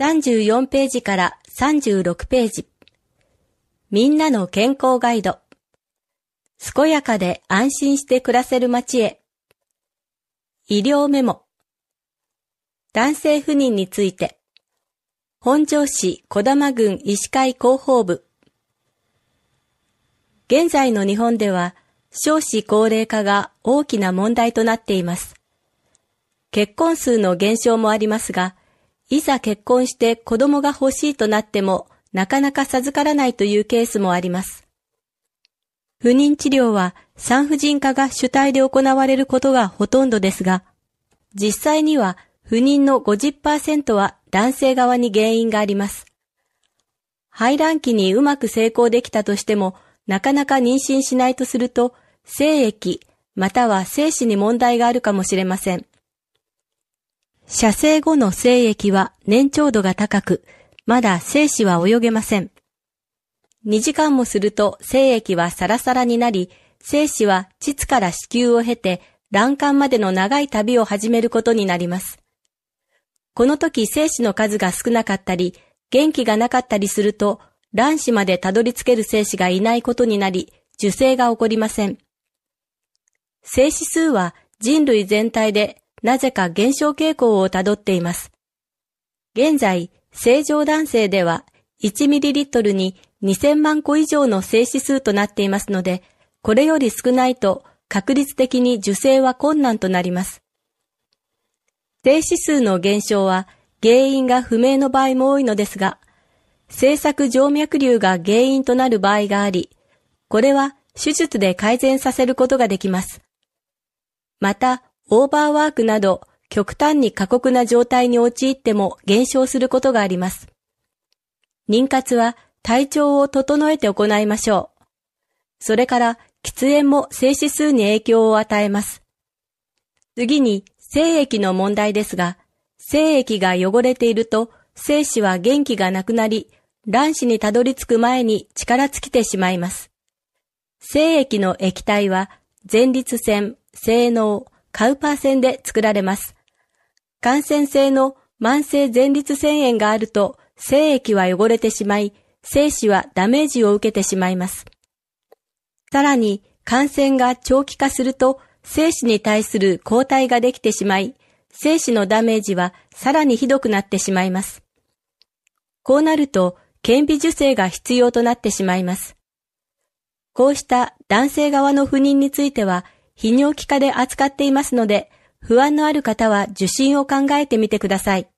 34ページから36ページ。みんなの健康ガイド。健やかで安心して暮らせる街へ。医療メモ。男性不妊について。本庄市児玉郡医師会広報部。現在の日本では少子高齢化が大きな問題となっています。結婚数の減少もありますが、いざ結婚して子供が欲しいとなってもなかなか授からないというケースもあります。不妊治療は産婦人科が主体で行われることがほとんどですが、実際には不妊の 50% は男性側に原因があります。排卵期にうまく成功できたとしても、なかなか妊娠しないとすると、精液または精子に問題があるかもしれません。射精後の精液は粘稠度が高く、まだ精子は泳げません。2時間もすると精液はサラサラになり、精子は膣から子宮を経て卵管までの長い旅を始めることになります。この時精子の数が少なかったり、元気がなかったりすると、卵子までたどり着ける精子がいないことになり、受精が起こりません。精子数は人類全体でなぜか減少傾向をたどっています。現在、正常男性では 1ml に2000万個以上の精子数となっていますので、これより少ないと確率的に受精は困難となります。精子数の減少は原因が不明の場合も多いのですが、制作静脈瘤が原因となる場合があり、これは手術で改善させることができます。また、オーバーワークなど極端に過酷な状態に陥っても減少することがあります。妊活は体調を整えて行いましょう。それから喫煙も精子数に影響を与えます。次に精液の問題ですが、精液が汚れていると精子は元気がなくなり、卵子にたどり着く前に力尽きてしまいます。精液の液体は前立腺、精嚢、カウパー腺で作られます。感染性の慢性前立腺炎があると精液は汚れてしまい、精子はダメージを受けてしまいます。さらに感染が長期化すると精子に対する抗体ができてしまい、精子のダメージはさらにひどくなってしまいます。こうなると顕微授精が必要となってしまいます。こうした男性側の不妊については泌尿器科で扱っていますので、不安のある方は受診を考えてみてください。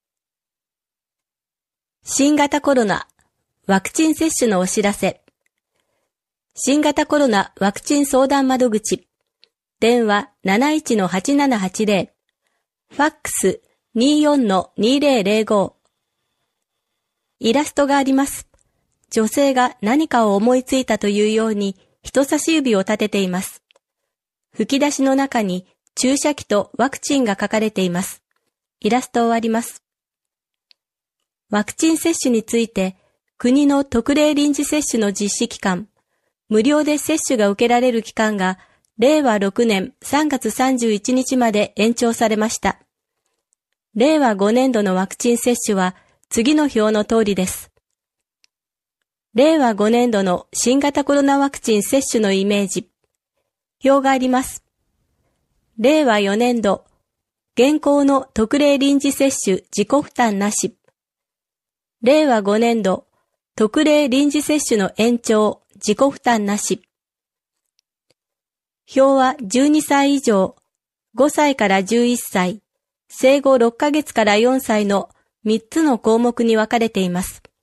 新型コロナワクチン接種のお知らせ。新型コロナワクチン相談窓口。電話 71-8780。ファックス 24-2005。イラストがあります。女性が何かを思いついたというように人差し指を立てています。吹き出しの中に注射器とワクチンが書かれています。イラスト終わります。ワクチン接種について、国の特例臨時接種の実施期間、無料で接種が受けられる期間が、令和6年3月31日まで延長されました。令和5年度のワクチン接種は、次の表の通りです。令和5年度の新型コロナワクチン接種のイメージ。表があります。令和4年度、現行の特例臨時接種自己負担なし。令和5年度、特例臨時接種の延長、自己負担なし。表は12歳以上、5歳から11歳、生後6ヶ月から4歳の3つの項目に分かれています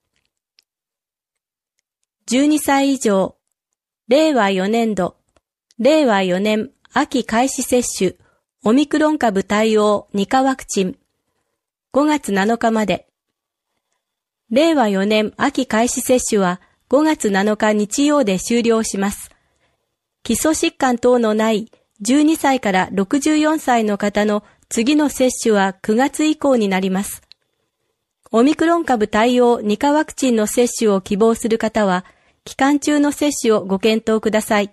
。12歳以上、令和4年度、令和4年秋開始接種、オミクロン株対応2価ワクチン、5月7日まで。令和4年秋開始接種は5月7日日曜で終了します。基礎疾患等のない12歳から64歳の方の次の接種は9月以降になります。オミクロン株対応2価ワクチンの接種を希望する方は、期間中の接種をご検討ください。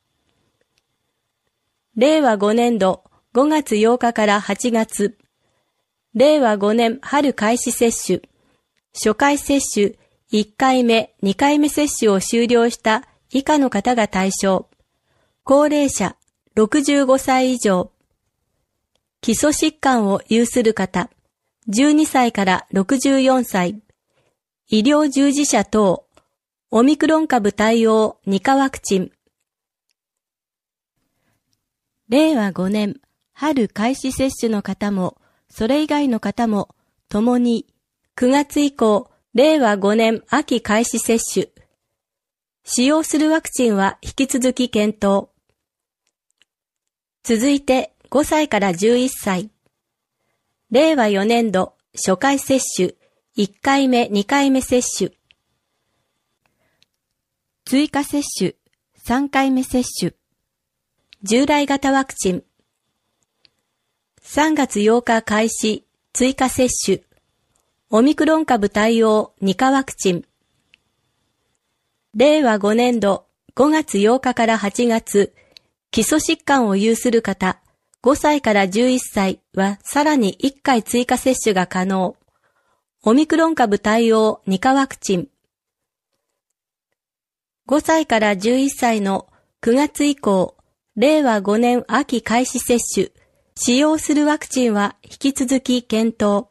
令和5年度5月8日から8月、令和5年春開始接種、 初回接種、1回目、2回目接種を終了した以下の方が対象。高齢者、65歳以上。基礎疾患を有する方、12歳から64歳。医療従事者等、オミクロン株対応2価ワクチン。令和5年春開始接種の方も、それ以外の方も、ともに9月以降、令和5年秋開始接種。使用するワクチンは引き続き検討。続いて5歳から11歳。令和4年度初回接種、1回目、2回目接種。追加接種、3回目接種。従来型ワクチン。3月8日開始、追加接種。オミクロン株対応2価ワクチン。令和5年度5月8日から8月、基礎疾患を有する方、5歳から11歳はさらに1回追加接種が可能。オミクロン株対応2価ワクチン。5歳から11歳の9月以降、令和5年秋開始接種、使用するワクチンは引き続き検討。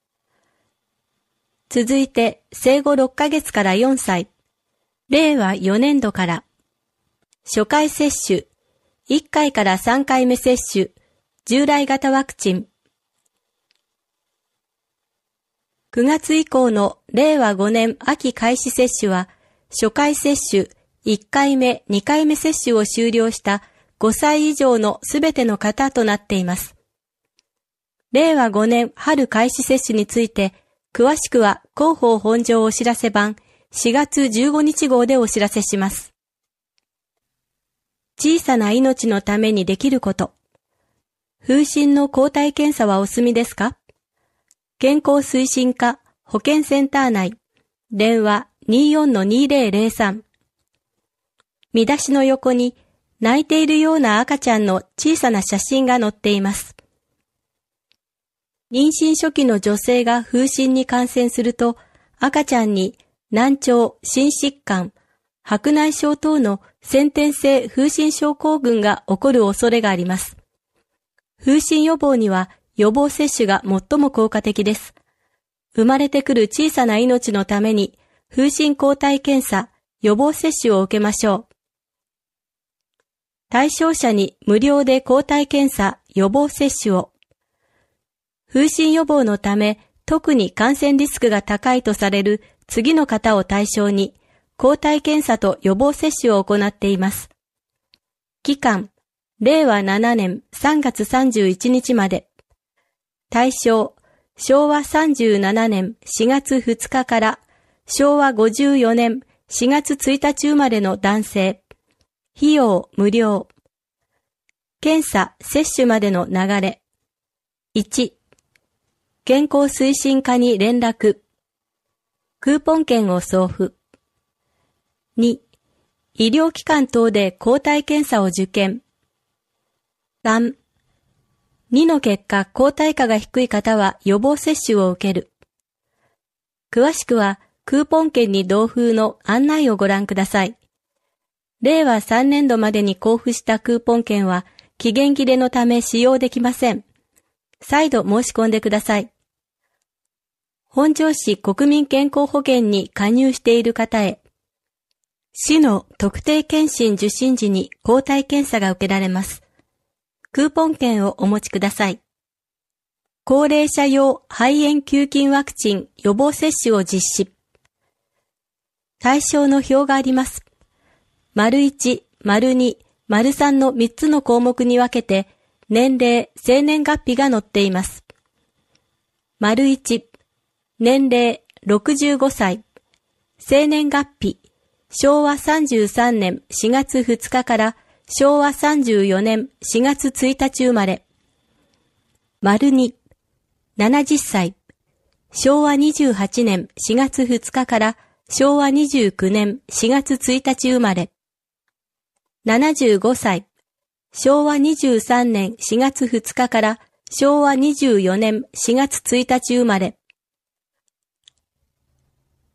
続いて、生後6ヶ月から4歳、令和4年度から、初回接種、1回から3回目接種、従来型ワクチン。9月以降の令和5年秋開始接種は、初回接種、1回目、2回目接種を終了した5歳以上のすべての方となっています。令和5年春開始接種について、詳しくは広報本条お知らせ版4月15日号でお知らせします。小さな命のためにできること。風疹の抗体検査はお済みですか？健康推進課保健センター内、電話 24-2003。見出しの横に泣いているような赤ちゃんの小さな写真が載っています。妊娠初期の女性が風疹に感染すると、赤ちゃんに難聴、心疾患、白内障等の先天性風疹症候群が起こる恐れがあります。風疹予防には予防接種が最も効果的です。生まれてくる小さな命のために風疹抗体検査、予防接種を受けましょう。対象者に無料で抗体検査、予防接種を。風疹予防のため特に感染リスクが高いとされる次の方を対象に抗体検査と予防接種を行っています。期間、令和7年3月31日まで。対象、昭和37年4月2日から昭和54年4月1日生まれの男性。費用無料。検査・接種までの流れ。1、健康推進課に連絡。クーポン券を送付。2、医療機関等で抗体検査を受検。3、2の結果抗体価が低い方は予防接種を受ける。詳しくはクーポン券に同封の案内をご覧ください。令和3年度までに交付したクーポン券は期限切れのため使用できません。再度申し込んでください。本庄市国民健康保険に加入している方へ。市の特定健診受診時に抗体検査が受けられます。クーポン券をお持ちください。高齢者用肺炎球菌ワクチン予防接種を実施。対象の表があります。1、2、3の3つの項目に分けて、年齢、生年月日が載っています。1、年齢65歳、生年月日、昭和33年4月2日から昭和34年4月1日生まれ。2、70歳、昭和28年4月2日から昭和29年4月1日生まれ。75歳、昭和23年4月2日から昭和24年4月1日生まれ。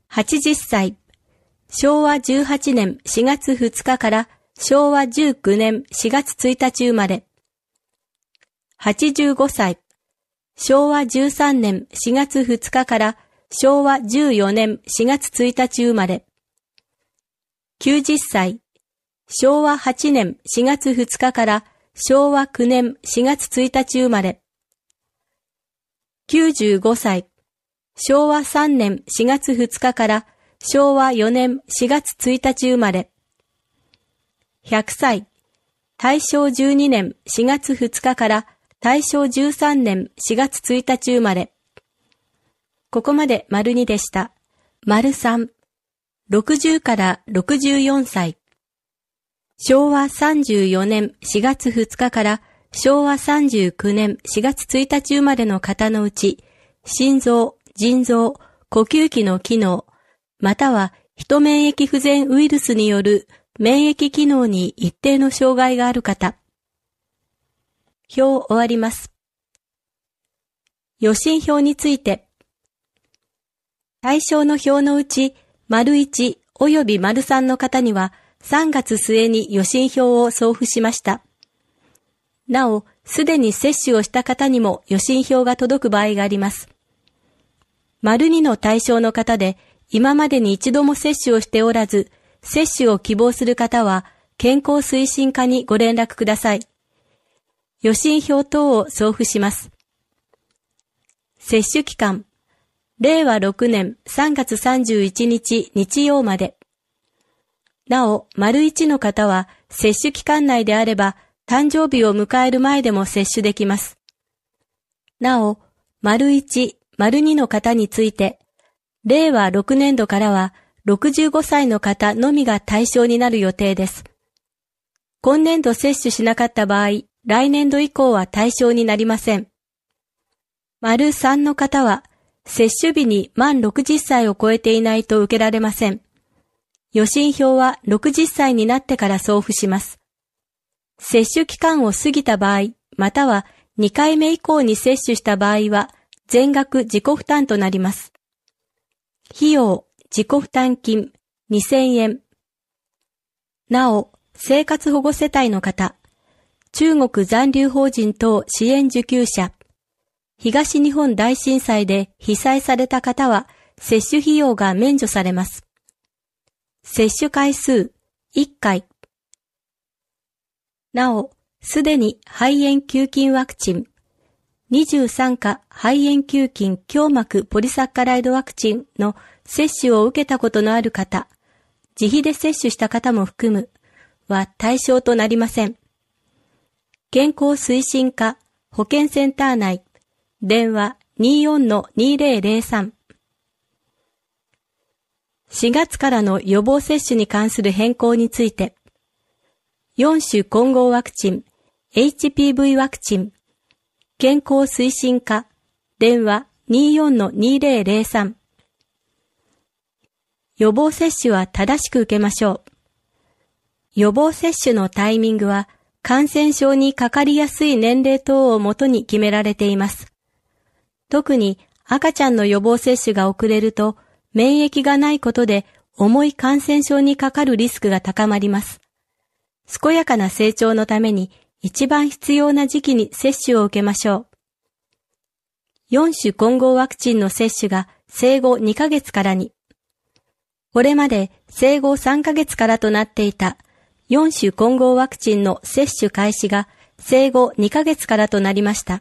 80歳、昭和18年4月2日から昭和19年4月1日生まれ。85歳、昭和13年4月2日から昭和14年4月1日生まれ。90歳、昭和8年4月2日から昭和9年4月1日生まれ。95歳、昭和3年4月2日から昭和4年4月1日生まれ。100歳、大正12年4月2日から大正13年4月1日生まれ。ここまで丸2でした。丸3、60から64歳。昭和34年4月2日から昭和39年4月1日生まれの方のうち、心臓、腎臓、呼吸器の機能、または非免疫不全ウイルスによる免疫機能に一定の障害がある方。表を終わります。予診票について。対象の表のうち、丸1及び丸3の方には3月末に予診票を送付しました。なお、すでに接種をした方にも予診票が届く場合があります。丸2の対象の方で、今までに一度も接種をしておらず、接種を希望する方は、健康推進課にご連絡ください。予診票等を送付します。接種期間、令和6年3月31日日曜まで。なお、丸1の方は、接種期間内であれば、誕生日を迎える前でも接種できます。なお、丸1、丸2の方について、令和6年度からは65歳の方のみが対象になる予定です。今年度接種しなかった場合、来年度以降は対象になりません。丸3の方は、接種日に満60歳を超えていないと受けられません。予診票は60歳になってから送付します。接種期間を過ぎた場合、または2回目以降に接種した場合は、全額自己負担となります。費用、自己負担金、2000円。なお、生活保護世帯の方、中国残留邦人等支援受給者、東日本大震災で被災された方は、接種費用が免除されます。接種回数、1回。なお、すでに肺炎球菌ワクチン、23価肺炎球菌胸膜ポリサッカライドワクチンの接種を受けたことのある方、自費で接種した方も含むは対象となりません。健康推進課保健センター内、電話 24-2003。4月からの予防接種に関する変更について、4種混合ワクチン、HPV ワクチン、健康推進課、電話 24-2003。予防接種は正しく受けましょう。予防接種のタイミングは、感染症にかかりやすい年齢等をもとに決められています。特に赤ちゃんの予防接種が遅れると、免疫がないことで重い感染症にかかるリスクが高まります。健やかな成長のために一番必要な時期に接種を受けましょう。4種混合ワクチンの接種が生後2ヶ月からに、これまで生後3ヶ月からとなっていた4種混合ワクチンの接種開始が生後2ヶ月からとなりました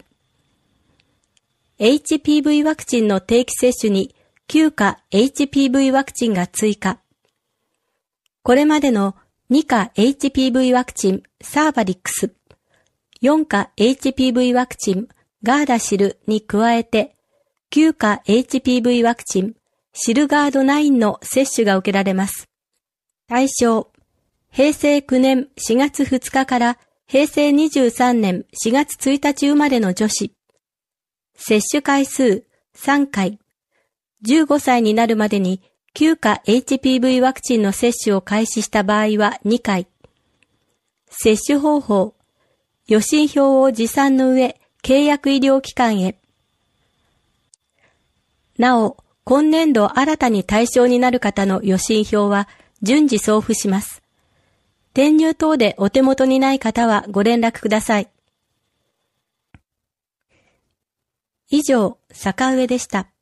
。HPV ワクチンの定期接種に9価 HPV ワクチンが追加。これまでの2価 HPV ワクチンサーバリックス、4価 HPV ワクチンガーダシルに加えて、9価 HPV ワクチンシルガード9の接種が受けられます。対象、平成9年4月2日から平成23年4月1日生まれの女子。接種回数3回。15歳になるまでに9価 HPV ワクチンの接種を開始した場合は2回。接種方法、予診票を持参の上、契約医療機関へ。なお、 今年度新たに対象になる方の予診票は順次送付します。転入等でお手元にない方はご連絡ください。以上、坂上でした。